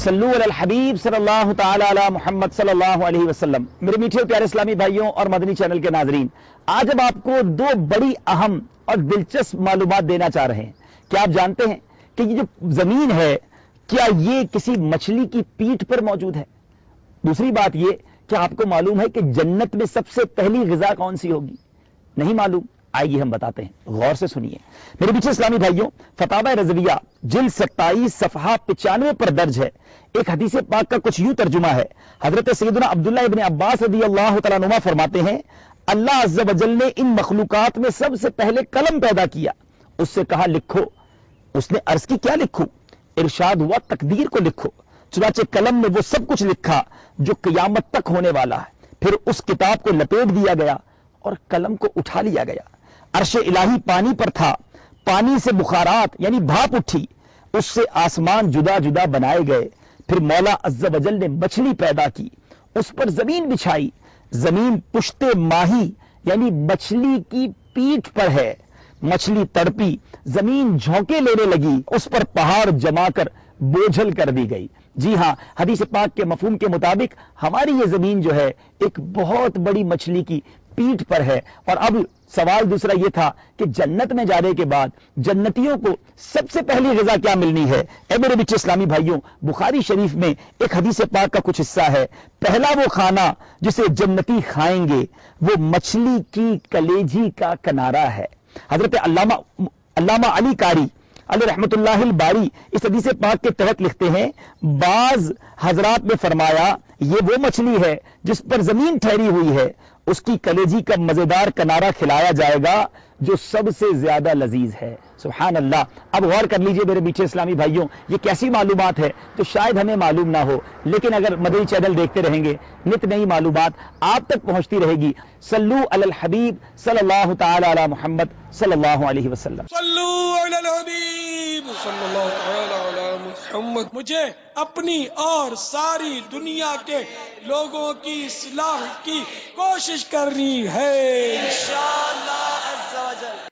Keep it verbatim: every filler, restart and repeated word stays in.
सल्लू अलल हबीब सल्लल्लाहु ताला अला मुहम्मद सल्लल्लाहु अलैहि वसल्लम। मेरे मीठे और प्यारे इस्लामी भाइयों और मदनी चैनल के नाजरीन, आज हम आपको दो बड़ी अहम और दिलचस्प मालूमात देना चाह रहे हैं। क्या आप जानते हैं कि ये जो जमीन है, क्या ये किसी मछली की पीठ पर मौजूद है? दूसरी बात ये, क्या आपको मालूम है कि जन्नत में सबसे पहली ग़िज़ा कौन सी होगी? नहीं मालूम? आइए हम बताते हैं, गौर से सुनिए। मेरे पीछे इस्लामी भाइयों, फतावा रज़विया जिल्द सत्ताईस सफ़हा पचानवे पर दर्ज है। एक हदीस पाक का कुछ यूं तर्जुमा है। हजरत सैयदना अब्दुल्लाह इब्न अब्बास रज़ियल्लाहु तआला अन्हुमा फरमाते हैं, अल्लाह अज़्ज़ व जल ने इन मखलूकात में सबसे पहले कलम पैदा किया, उससे कहा लिखो। उसने अर्ज की, क्या लिखूं? इरशाद हुआ, तकदीर को लिखो। चुनाचे कलम में वो सब कुछ लिखा जो क़यामत तक होने वाला है। फिर उस किताब को लपेट दिया गया और कलम को उठा लिया गया। अर्श इलाही पानी पर था, पानी से बुखारात यानी भाप उठी, उससे आसमान जुदा जुदा बनाए गए। फिर मौला अज़्ज़ व जल ने मछली पैदा की, उस पर जमीन बिछाई। जमीन पुश्ते माही यानी मछली की पीठ पर है। मछली तड़पी, जमीन झोंके लेने लगी, उस पर पहाड़ जमाकर बोझल कर दी गई। जी हां, हदीस पाक के मफहूम के मुताबिक हमारी ये जमीन जो है एक बहुत बड़ी मछली की पीठ पर है। और अब सवाल दूसरा यह था कि जन्नत में जाने के बाद जन्नतियों को सबसे पहली ग़िज़ा क्या मिलनी है? ए मेरे बीच इस्लामी भाइयों, बुखारी शरीफ में एक हदीस पाक का कुछ हिस्सा है। पहला वो खाना जिसे जन्नती खाएंगे वो मछली की कलेजी का किनारा है। हजरत अल्लामा अल्लामा अली कारी अली रहमतुल्लाहिल बारी इस हदीस पाक के तहत लिखते हैं, बाज हजरात ने फरमाया, ये वो मछली है जिस पर जमीन ठहरी हुई है, उसकी कलेजी का मजेदार किनारा खिलाया जाएगा जो सबसे ज्यादा लजीज है। सुभान अल्लाह। अब गौर कर लीजिए मेरे मीठे इस्लामी भाइयों, ये कैसी मालूमात है जो शायद हमें मालूम ना हो, लेकिन अगर मदनी चैनल देखते रहेंगे नित नई मालूमात आप तक पहुंचती रहेगी। सल्लू अलल हबीब सल्लल्लाहु ताला अला मुहम्मद सल्लल्लाहु अलैहि वसल्लम। सल्लू अलल हबीब सल्लल्लाहु ताला अला मुहम्मद। मुझे अपनी और सारी दुनिया के लोगों की इस्लाह की कोशिश करनी है इंशाअल्लाह अज़्ज़ व जल।